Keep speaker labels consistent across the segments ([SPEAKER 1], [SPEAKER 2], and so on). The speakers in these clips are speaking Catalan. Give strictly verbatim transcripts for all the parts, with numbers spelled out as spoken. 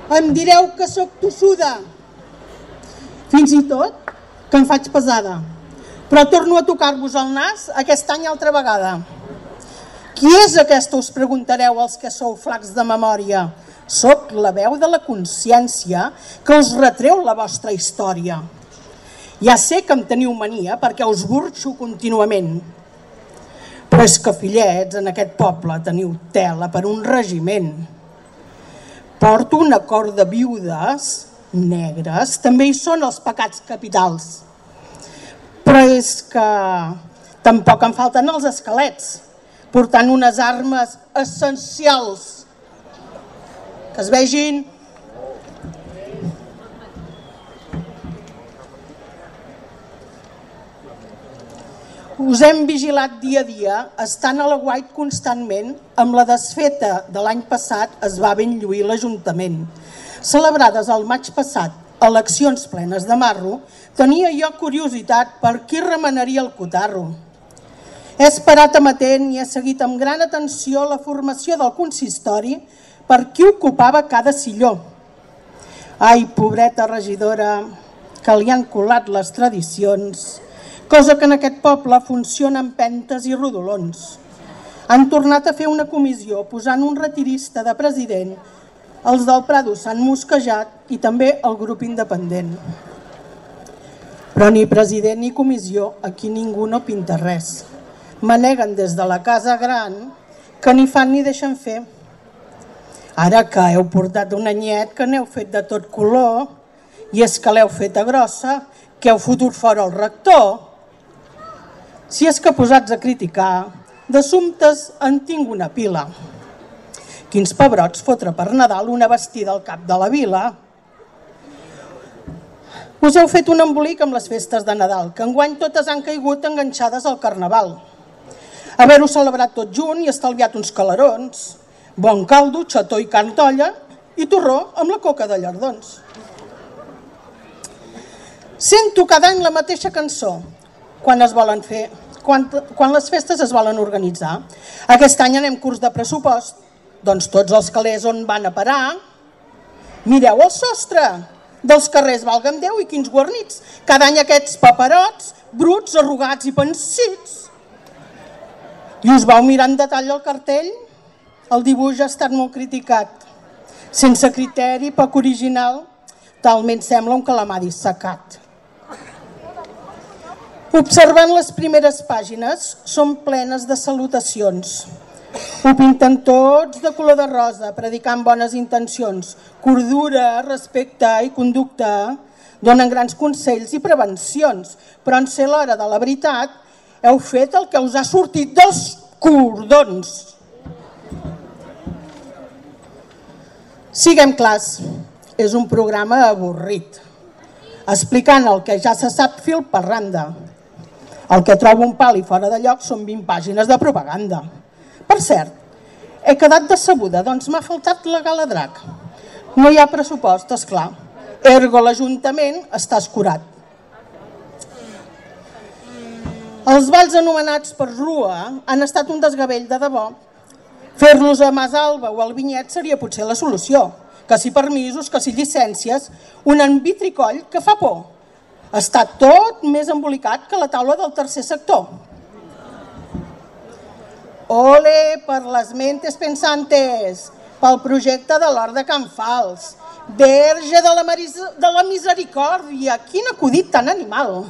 [SPEAKER 1] Em direu que sóc tossuda, fins i tot que em faig pesada, però torno a tocar-vos el nas aquest any altra vegada. Qui és aquesta, us preguntareu els que sou flacs de memòria? Soc la veu de la consciència que us retreu la vostra història. Ja sé que em teniu mania perquè us burxo contínuament, però és que, fillets, en aquest poble teniu tela per un regiment. Porto un acord de viudes negres, també hi són els pecats capitals. Però és que tampoc em falten els esquelets, portant unes armes essencials. Que es vegin. Us hem vigilat dia a dia, estant a l'aguait constantment, amb la desfeta de l'any passat es va ben lluir l'Ajuntament. Celebrades el maig passat, eleccions plenes de marro, tenia jo curiositat per qui remenaria el cotarro. He esperat amatent i he seguit amb gran atenció la formació del consistori per qui ocupava cada silló. Ai, pobreta regidora, que li han colat les tradicions, cosa que en aquest poble funciona amb pentes i rodolons. Han tornat a fer una comissió posant un retirista de president, els del Prado s'han mosquejat i també el grup independent. Però ni president ni comissió, aquí ningú no pinta res. Maneguen des de la casa gran que ni fan ni deixen fer. Ara que heu portat un anyet que n'heu fet de tot color i és que l'heu feta grossa, que heu fotut fora el rector. Si és que posats a criticar, d'assumptes en tinc una pila. Quins pebrots fotre per Nadal una vestida al cap de la vila. Us heu fet un embolic amb les festes de Nadal, que enguany totes han caigut enganxades al Carnaval. Haver-ho celebrat tot junt i estalviat uns calarons, bon caldo, xató i carn d'olla i torró amb la coca de llardons. Sento cada any la mateixa cançó, quan es volen fer, quan, quan les festes es volen organitzar. Aquest any anem curs de pressupost, doncs tots els calés on van a parar. Mireu el sostre dels carrers, valga'm Déu, i quins guarnits. Cada any aquests paperots, bruts, arrugats i pansits. I us vau mirar en detall el cartell? El dibuix ha estat molt criticat. Sense criteri, poc original, talment sembla un calamar dissecat. Observant les primeres pàgines, són plenes de salutacions. Ho pinten tots de color de rosa, predicant bones intencions, cordura, respecte i conducta, donen grans consells i prevencions, però en ser l'hora de la veritat, heu fet el que us ha sortit dels cordons. Siguem clars, és un programa avorrit, explicant el que ja se sap fil per randa. El que trobo un pal i fora de lloc són vint pàgines de propaganda. Per cert, he quedat decebuda, doncs m'ha faltat la gala drac. No hi ha pressupost, esclar. Ergo l'Ajuntament està escurat. Els balls anomenats per Rua han estat un desgavell de debò. Fer-los a Masalba o al Vinyet seria potser la solució. Que si permisos, que si llicències, un envitricoll que fa por. Està tot més embolicat que la taula del tercer sector. Ole per les mentes pensantes, pel projecte de l'Hort de Can Fals. Verge de la, de la misericòrdia, quin acudit tan animal.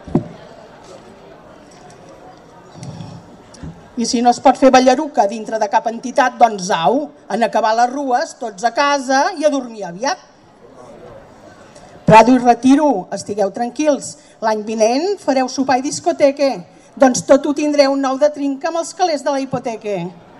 [SPEAKER 1] I si no es pot fer ballaruca dintre de cap entitat, doncs au, en acabar les rues, tots a casa i a dormir aviat. Prado i Retiro, estigueu tranquils, l'any vinent fareu sopar i discoteca, doncs tot ho tindreu nou de trinca amb els calés de la hipoteca.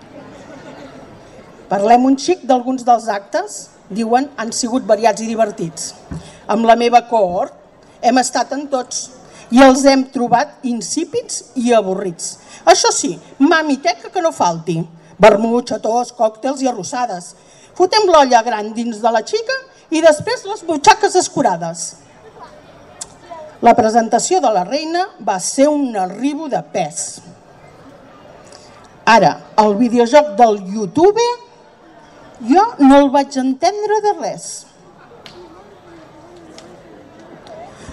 [SPEAKER 1] Parlem un xic d'alguns dels actes, diuen, han sigut variats i divertits. Amb la meva cohort hem estat en tots i els hem trobat insípids i avorrits. Això sí, mamiteca que no falti, vermut, xatós, còctels i arrossades. Fotem l'olla gran dins de la xica i després les butxaques escurades. La presentació de la reina va ser un arribo de pes. Ara, el videojoc del YouTube, jo no el vaig entendre de res.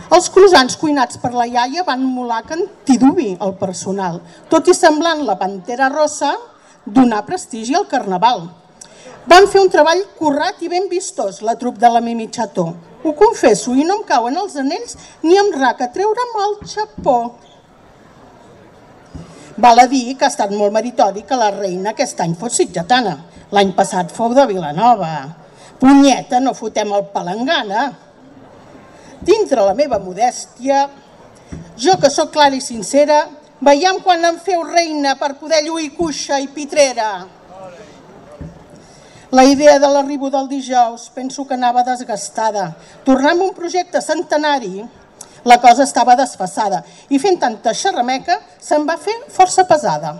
[SPEAKER 1] Els croissants cuinats per la iaia van molar que antidubi el personal, tot i semblant la pantera rossa donar prestigi al carnaval. Van fer un treball currat i ben vistós, la trup de la Mimi Cható. Ho confesso, i no em cauen els anells ni em raca treure'm el xapó. Val a dir que ha estat molt meritori que la reina aquest any fos sitgetana. L'any passat fou de Vilanova. Punyeta, no fotem el palangana. Dintre la meva modèstia, jo que sóc clara i sincera, veiem quan em feu reina per poder lluir cuixa i pitrera. La idea de l'arribo del dijous penso que anava desgastada. Tornar amb un projecte centenari, la cosa estava desfasada i fent tanta xerrameca se'n va fer força pesada.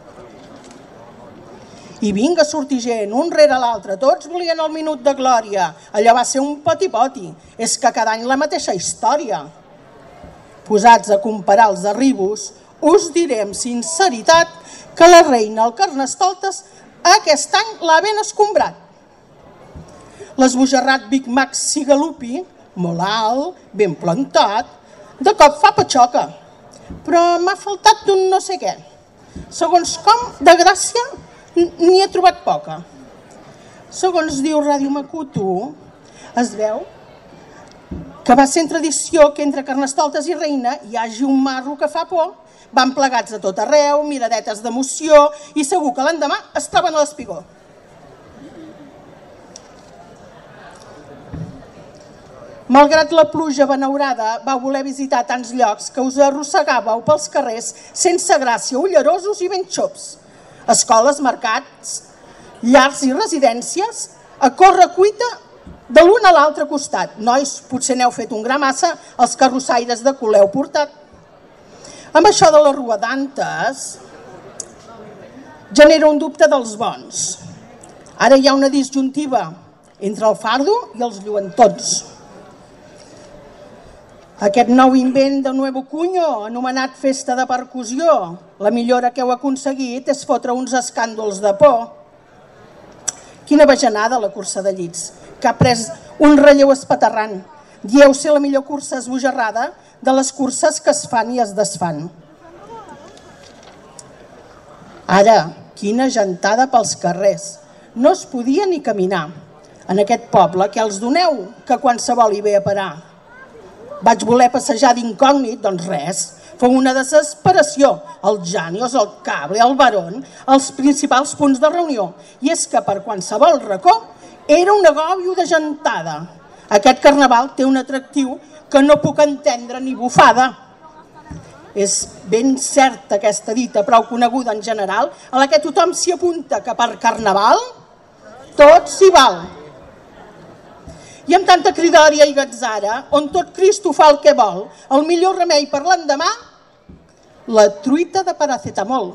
[SPEAKER 1] I vinga, sortir gent, un rere l'altre, tots volien el minut de glòria. Allò va ser un poti-poti, és que cada any la mateixa història. Posats a comparar els arribos, us diré amb sinceritat que la reina al Carnestoltes aquest any l'ha ben escombrat. L'esbojarrat Big Mac Sigalupi, molt alt, ben plantat, de cop fa patxoca, però m'ha faltat d'un no sé què. Segons com, de gràcia, n'hi he trobat poca. Segons diu Ràdio Macuto, es veu que va ser en tradició que entre Carnestoltes i reina hi hagi un marro que fa por. Van plegats a tot arreu, miradetes d'emoció i segur que l'endemà es troben a l'espigó. Malgrat la pluja benaurada, vau voler visitar tants llocs que us arrossegàveu pels carrers sense gràcia, ullerosos i ben xops. Escoles, mercats, llars i residències, a córrer cuita de l'un a l'altre costat. Nois, potser n'heu fet un gra massa els carrossaires de cul heu portat. Amb això de les rodantes, genera un dubte dels bons. Ara hi ha una disjuntiva entre el fardo i els lluentons. Aquest nou invent de Nuevo Cuño, anomenat festa de percussió, la millora que heu aconseguit és fotre uns escàndols de por. Quina bajanada la cursa de llits, que ha pres un relleu espaterrant. Dieu ser la millor cursa esbojarrada de les curses que es fan i es desfan. Ara, quina gentada pels carrers. No es podia ni caminar. En aquest poble, què els doneu, que qualsevol hi ve a parar? Vaig voler passejar d'incògnit, doncs res, fou una desesperació. El Janios, el Cable, el Barón, els principals punts de reunió. I és que per qualsevol racó era un agòbio de gentada. Aquest carnaval té un atractiu que no puc entendre ni bufada. És ben certa aquesta dita, prou coneguda en general, a la que tothom s'hi apunta, que per carnaval tot s'hi val. I amb tanta cridòria i gatzara, on tot Cristo fa el que vol, el millor remei per l'endemà, la truita de paracetamol.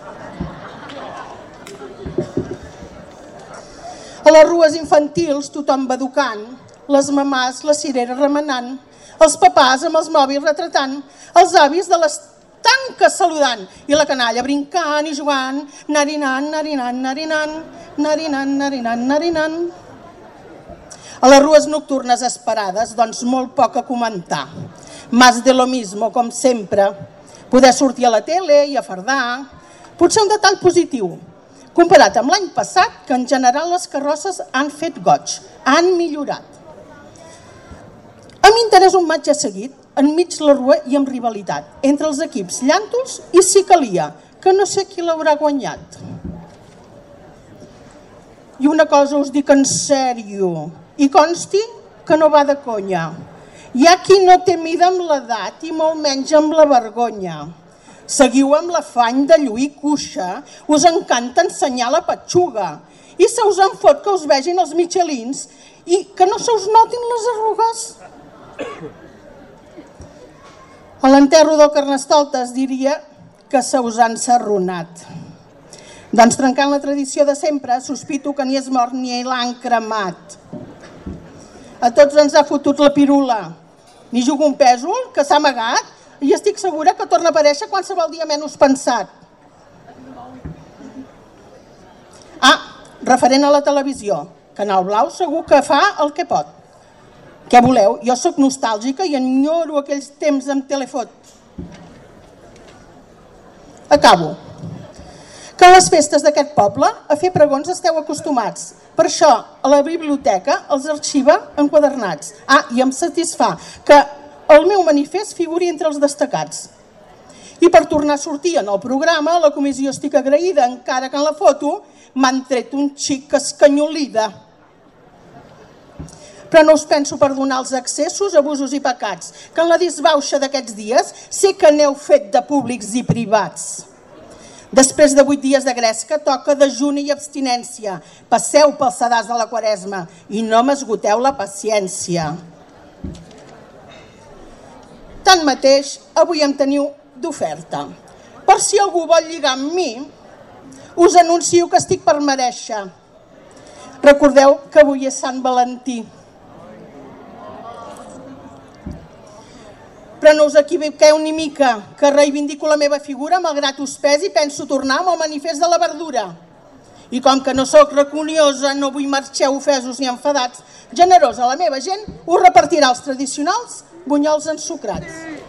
[SPEAKER 1] A les rues infantils tothom va educant, les mamàs la cirera remenant, els papàs amb els mòbils retratant, els avis de les tanques saludant i la canalla brincant i jugant, narinant, narinant, narinant, narinant, narinant, narinant. A les rues nocturnes esperades, doncs molt poc a comentar. Más de lo mismo, com sempre. Poder sortir a la tele i a fardar. Potser un detall positiu, comparat amb l'any passat, que en general les carrosses han fet goig, han millorat. A mi interessa un match seguit, enmig la rua i amb rivalitat, entre els equips llàntols i si calia, que no sé qui l'haurà guanyat. I una cosa us dic en sèrio, i consti que no va de conya. Hi ha qui no té mida amb l'edat i molt menys amb la vergonya. Seguiu amb l'afany de lluir cuixa, us encanta ensenyar la petxuga i se us en fot que us vegin els michelins i que no se us notin les arrugues. A l'enterro del Carnestoltes diria que se us han serronat. Doncs trencant la tradició de sempre, sospito que ni és mort ni l'han cremat. A tots ens ha fotut la pirula. Ni jugo un pèsol, que s'ha amagat, i estic segura que torna a aparèixer qualsevol dia menys pensat. Ah, referent a la televisió, Canal Blau segur que fa el que pot. Què voleu? Jo sóc nostàlgica i enyoro aquells temps amb Telefot. Acabo. Que a les festes d'aquest poble a fer pregons esteu acostumats. Per això, a la biblioteca els arxiva enquadernats. Ah, i em satisfà que el meu manifest figuri entre els destacats. I per tornar a sortir en el programa, a la comissió estic agraïda, encara que en la foto m'han tret un xic escanyolida. Però no us penso perdonar els excessos, abusos i pecats, que en la disbauxa d'aquests dies sé que n'heu fet de públics i privats. Després de vuit dies de gresca toca dejuni i abstinència. Passeu pel sedàs de la Quaresma i no m'esgoteu la paciència. Tanmateix, avui em teniu d'oferta. Per si algú vol lligar amb mi, us anuncio que estic per merèixer. Recordeu que avui és Sant Valentí. Però no us equivoqueu ni mica, que reivindico la meva figura malgrat us pesi i penso tornar amb el manifest de la verdura. I com que no sóc racuniosa, no vull marxeu ofesos ni enfadats, generosa la meva gent us repartirà els tradicionals bunyols ensucrats.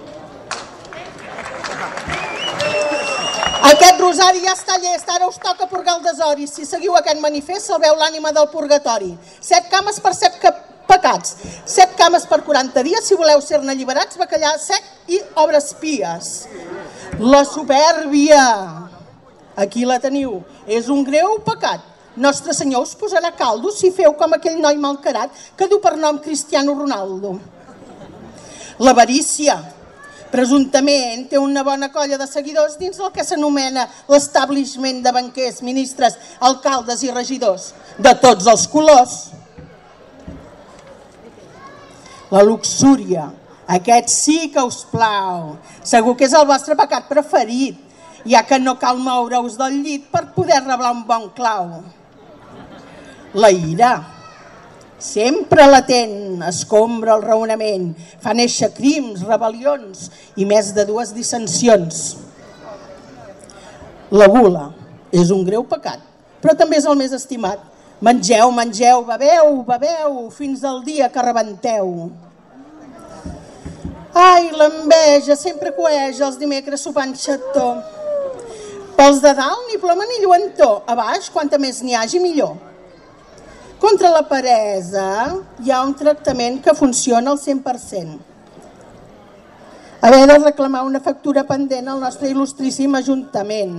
[SPEAKER 1] Aquest rosari ja està llest, ara us toca purgar el desori. Si seguiu aquest manifest salveu l'ànima del purgatori. Set cames per set pecats, set cames per quaranta dies, si voleu ser-ne alliberats, bacallà sec i obres pies. La supèrbia, aquí la teniu, és un greu pecat. Nostre Senyor us posarà caldo si feu com aquell noi malcarat que du per nom Cristiano Ronaldo. L'avarícia, presumptament té una bona colla de seguidors dins el que s'anomena l'establishment de banquers, ministres, alcaldes i regidors, de tots els colors. La luxúria, aquest sí que us plau, segur que és el vostre pecat preferit, ja que no cal moure-us del llit per poder reblar un bon clau. La ira, sempre latent, escombra el raonament, fa néixer crims, rebel·lions i més de dues dissensions. La gula és un greu pecat, però també és el més estimat. Mengeu, mengeu, beveu, beveu, fins al dia que rebenteu. Ai, l'enveja sempre coeja els dimecres sopant xató. Pels de dalt ni ploma ni lluentor, a baix, quanta més n'hi hagi millor. Contra la peresa hi ha un tractament que funciona al cent per cent. Haver de reclamar una factura pendent al nostre il·lustríssim Ajuntament.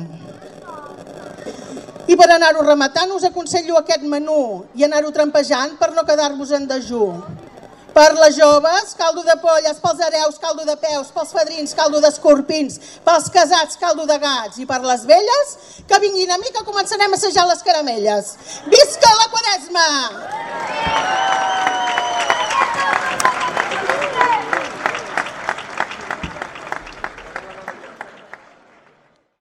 [SPEAKER 1] I per anar-ho rematant us aconsello aquest menú i anar-ho trampejant per no quedar-vos en dejú. Per les joves, caldo de polles, pels hereus, caldo de peus, pels fadrins, caldo d'escorpins, pels casats, caldo de gats, i per les velles, que vinguin a mi que començarem a assajar les caramelles. Visca la Quaresma!